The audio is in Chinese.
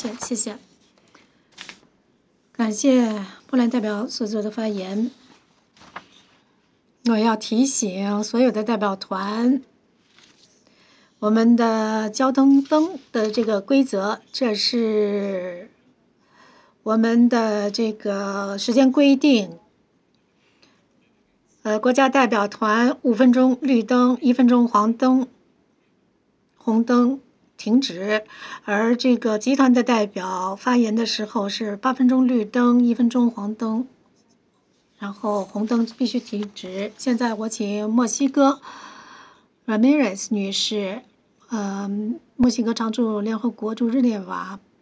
谢谢。感谢波兰代表所做的发言。我要提醒所有的代表团，我们的交通灯的这个规则，这是我们的这个时间规定。国家代表团5分钟绿灯，1分钟黄灯，红灯停止。而这个集团的代表发言的时候是8分钟绿灯，1分钟黄灯，然后红灯必须停止。现在我请墨西哥 Ramirez 女士，墨西哥常驻联合国驻日内瓦